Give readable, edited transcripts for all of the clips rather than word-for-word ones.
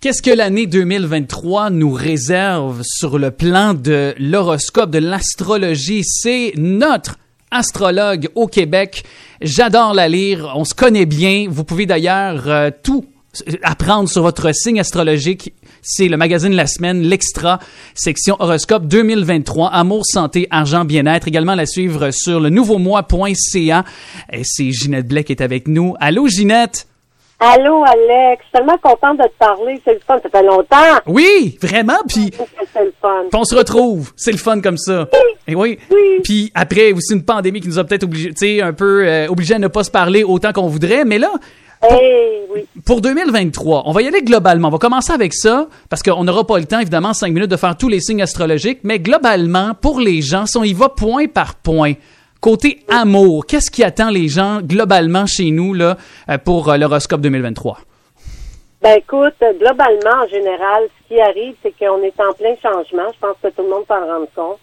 Qu'est-ce que l'année 2023 nous réserve sur le plan de l'horoscope, de l'astrologie? C'est notre astrologue au Québec. J'adore la lire. On se connaît bien. Vous pouvez d'ailleurs tout apprendre sur votre signe astrologique. C'est le magazine La Semaine, l'Extra, section horoscope 2023, amour, santé, argent, bien-être. Également la suivre sur le nouveaumois.ca. Et c'est Ginette Blais qui est avec nous. Allô, Ginette? Allô, Alex. Je suis tellement contente de te parler. C'est le fun. Ça fait longtemps. Oui, vraiment. Puis c'est le fun. on se retrouve. C'est le fun comme ça. Oui. Et oui. Oui. Puis après, aussi une pandémie qui nous a peut-être obligés, tu sais, un peu obligés à ne pas se parler autant qu'on voudrait. Mais là, Oui. pour 2023, on va y aller globalement. On va commencer avec ça, parce qu'on n'aura pas le temps, évidemment, 5 minutes de faire tous les signes astrologiques. Mais globalement, pour les gens, si on y va point par point, côté amour, qu'est-ce qui attend les gens globalement chez nous là pour l'horoscope 2023? Ben écoute, globalement, en général, ce qui arrive, c'est qu'on est en plein changement. Je pense que tout le monde s'en rend compte.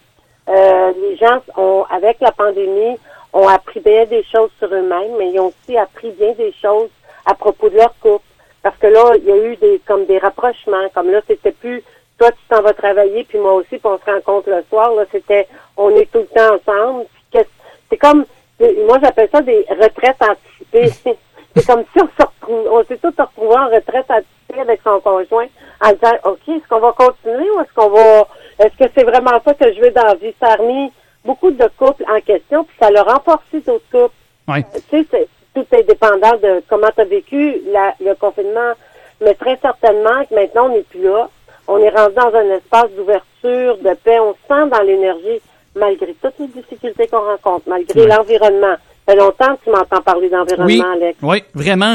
Les gens avec la pandémie, ont appris bien des choses sur eux-mêmes, mais ils ont aussi appris bien des choses à propos de leur couple. Parce que là, il y a eu des rapprochements. Comme là, c'était plus toi, tu t'en vas travailler, puis moi aussi, puis on se rencontre le soir. Là, c'était on est tout le temps ensemble. Puis c'est comme, moi j'appelle ça des retraites anticipées. C'est comme si on s'est tous retrouvés en retraite anticipée avec son conjoint en disant, OK, est-ce qu'on va continuer ou est-ce que c'est vraiment ça que je veux dans la vie? Ça a remis beaucoup de couples en question, puis ça l'a renforcé d'autres couples. Oui. Tu sais, tout est dépendant de comment tu as vécu le confinement, mais très certainement que maintenant on n'est plus là. On est rendu dans un espace d'ouverture, de paix. On se sent dans l'énergie, malgré toutes les difficultés qu'on rencontre, malgré l'environnement. Ça fait longtemps que tu m'entends parler d'environnement, Alex. Oui, vraiment.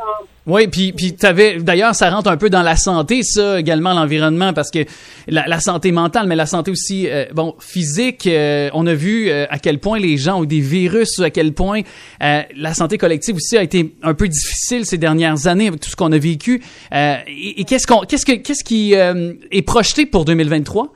Oui, puis d'ailleurs, ça rentre un peu dans la santé, ça, également, l'environnement, parce que la santé mentale, mais la santé aussi, physique, on a vu à quel point les gens ont des virus, à quel point la santé collective aussi a été un peu difficile ces dernières années avec tout ce qu'on a vécu. Et qu'est-ce qui est projeté pour 2023?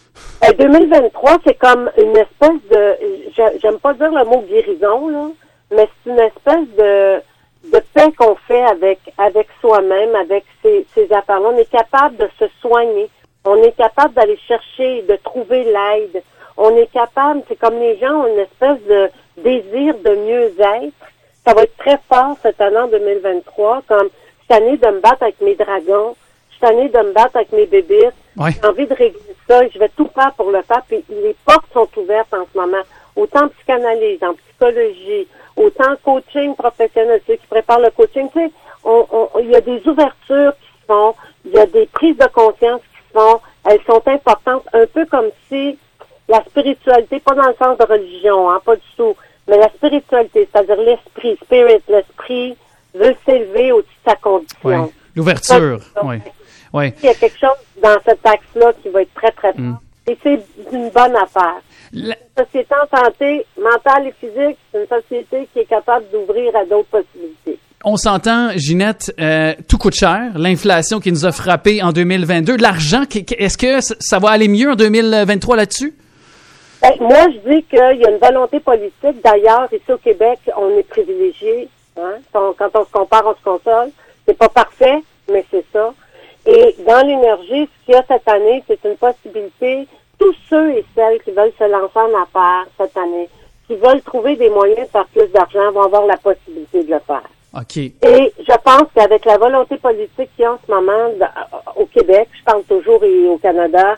2023, c'est comme une espèce de, j'aime pas dire le mot guérison, là, mais c'est une espèce de paix qu'on fait avec soi-même, avec ces affaires-là. On est capable de se soigner. On est capable d'aller chercher, de trouver l'aide. On est capable, c'est comme les gens ont une espèce de désir de mieux-être. Ça va être très fort cette année en 2023, comme cette année de me battre avec mes dragons, cette année de me battre avec mes bébites. Ouais. J'ai envie de régler ça, je vais tout faire pour le faire, puis les portes sont ouvertes en ce moment. Autant en psychanalyse, en psychologie, autant en coaching professionnel, ceux qui préparent le coaching, tu sais, il y a des ouvertures qui se font, il y a des prises de conscience qui se font, elles sont importantes, un peu comme si la spiritualité, pas dans le sens de religion, pas du tout, mais la spiritualité, c'est-à-dire l'esprit veut s'élever au-dessus de sa condition. Oui. L'ouverture, oui. Oui. Il y a quelque chose dans cet axe-là qui va être très, très fort. Et c'est une bonne affaire. Une société en santé mentale et physique, c'est une société qui est capable d'ouvrir à d'autres possibilités. On s'entend, Ginette, tout coûte cher. L'inflation qui nous a frappé en 2022. L'argent, est-ce que ça va aller mieux en 2023 là-dessus? Moi, je dis qu'il y a une volonté politique. D'ailleurs, ici au Québec, on est privilégié. Hein? Quand on se compare, on se console. C'est pas parfait, mais c'est ça. Et dans l'énergie, ce qu'il y a cette année, c'est une possibilité. Tous ceux et celles qui veulent se lancer en affaires cette année, qui veulent trouver des moyens de faire plus d'argent, vont avoir la possibilité de le faire. OK. Et je pense qu'avec la volonté politique qu'il y a en ce moment au Québec, je parle toujours et au Canada,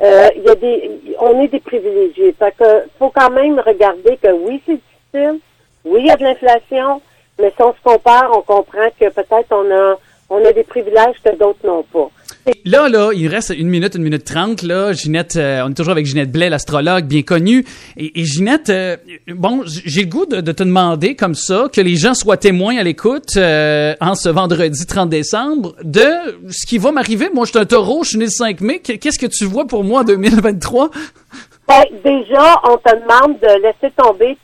on est des privilégiés. Fait que faut quand même regarder que oui, c'est difficile, oui, il y a de l'inflation, mais si on se compare, on comprend que peut-être on a des privilèges que d'autres n'ont pas. Là, il reste 1 minute 30, là. Ginette, on est toujours avec Ginette Blais, l'astrologue bien connue. Et Ginette, j'ai le goût de te demander comme ça, que les gens soient témoins à l'écoute, en ce vendredi 30 décembre, de ce qui va m'arriver. Moi, je suis un taureau, je suis né le 5 mai. Qu'est-ce que tu vois pour moi en 2023? Déjà, on te demande de laisser tomber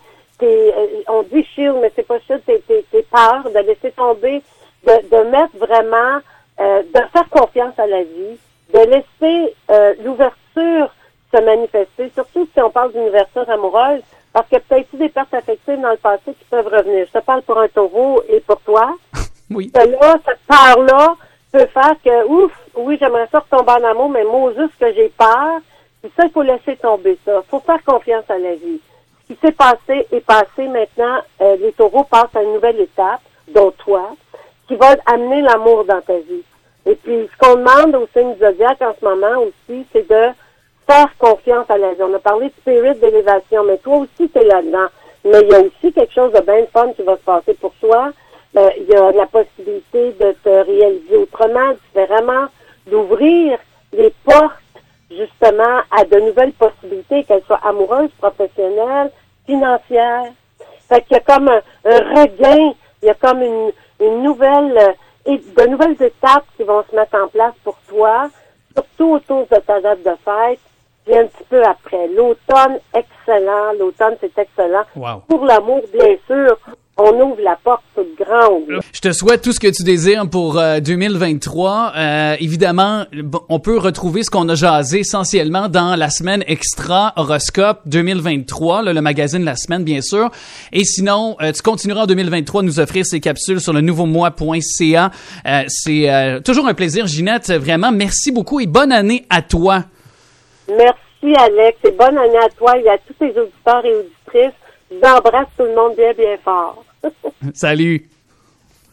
on dit shield, mais c'est pas shield, tes peurs, de laisser tomber, de mettre vraiment, de faire confiance à la vie, de laisser l'ouverture se manifester, surtout si on parle d'une ouverture amoureuse, parce qu'il y a peut-être eu des pertes affectives dans le passé qui peuvent revenir. Je te parle pour un taureau et pour toi. Oui. Là, cette peur-là, peut faire que, ouf, oui, j'aimerais ça retomber en amour, mais moi, juste que j'ai peur. Puis ça, il faut laisser tomber ça. Il faut faire confiance à la vie. Ce qui s'est passé est passé. Maintenant, les taureaux passent à une nouvelle étape, dont toi, qui va amener l'amour dans ta vie. Et puis, ce qu'on demande au signe du zodiaque en ce moment aussi, c'est de faire confiance à la vie. On a parlé de spirit d'élévation, mais toi aussi, t'es là-dedans. Mais il y a aussi quelque chose de bien fun qui va se passer pour toi. Il y a la possibilité de te réaliser autrement, différemment, d'ouvrir les portes, justement, à de nouvelles possibilités, qu'elles soient amoureuses, professionnelles, financières. Fait qu'il y a comme un regain, il y a comme une nouvelle, de nouvelles étapes qui vont se mettre en place pour toi, surtout autour de ta date de fête, puis un petit peu après. L'automne, excellent. L'automne, c'est excellent. Wow. Pour l'amour, bien sûr, on ouvre la porte toute grande. Je te souhaite tout ce que tu désires pour 2023. Évidemment, on peut retrouver ce qu'on a jasé essentiellement dans la semaine extra horoscope 2023, là, le magazine La Semaine, bien sûr. Et sinon, tu continueras en 2023 de nous offrir ces capsules sur le nouveaumois.ca. C'est toujours un plaisir, Ginette. Vraiment, merci beaucoup et bonne année à toi. Merci, Alex, et bonne année à toi et à tous tes auditeurs et auditrices. Je vous embrasse tout le monde bien, bien fort. Salut.